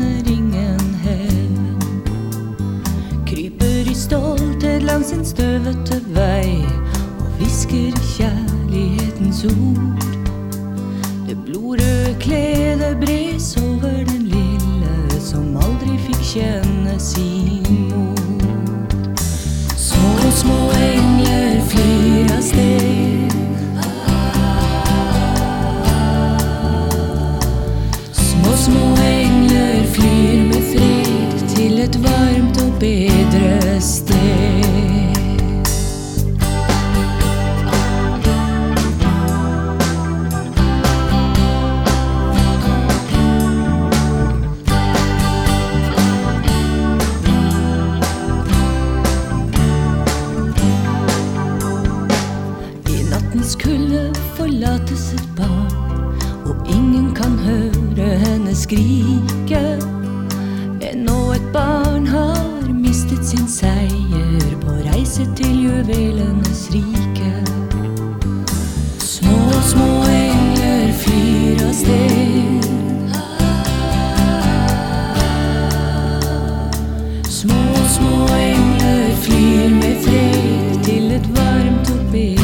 kjenner ingen hevn. Kryper i stolthet langs en støvete vei og hvisker kjærlighetens ord. Det blodrøde kledet bres over den lille som aldri fikk kjenne sin mor. Små, små engler flyr av sted. Små, små engler flyr med fred til et varmt og bedre sted. Skulle forlates et barn, og ingen kan høre henne skrike. Ennå et barn har mistet sin seier på reise til juvelenes rike. Små, små engler flyr av sted. Små, små engler flyr med fred til et varmt og bedre.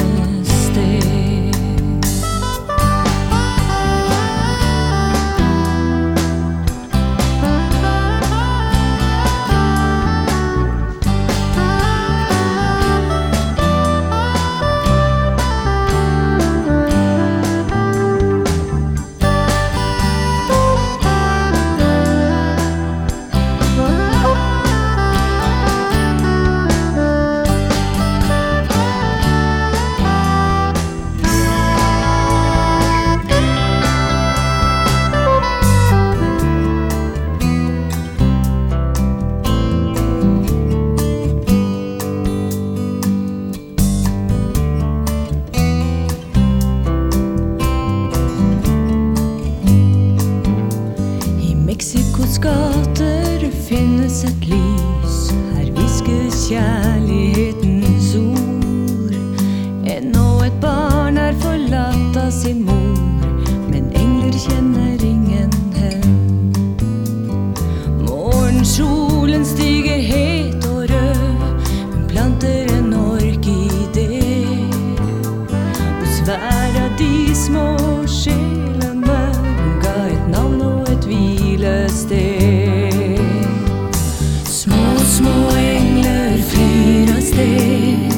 Mexikos gater finnes et lys, her hviskes kjærlighetens ord. Ennå et barn er forlatt av sin mor, men engler kjenner ingen hevn. Morgensolen stiger het og rød, hun planter en orkidé. Hos hver av de små sjelene hun ga et navn og et hvilested. Små, små engler flyr av sted.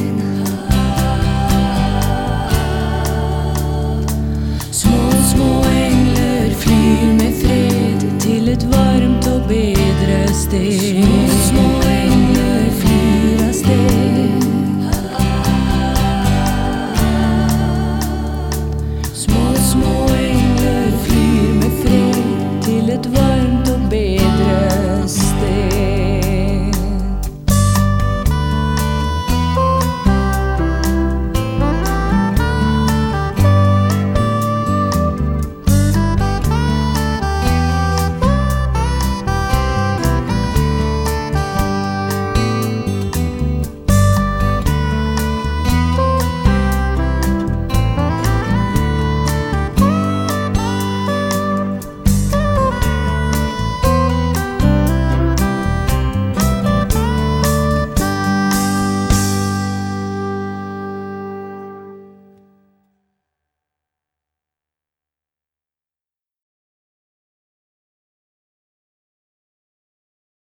Små, små engler flyr med fred til et varmt og bedre sted. Små, små engler flyr av sted. Små, små engler flyr med fred til et varmt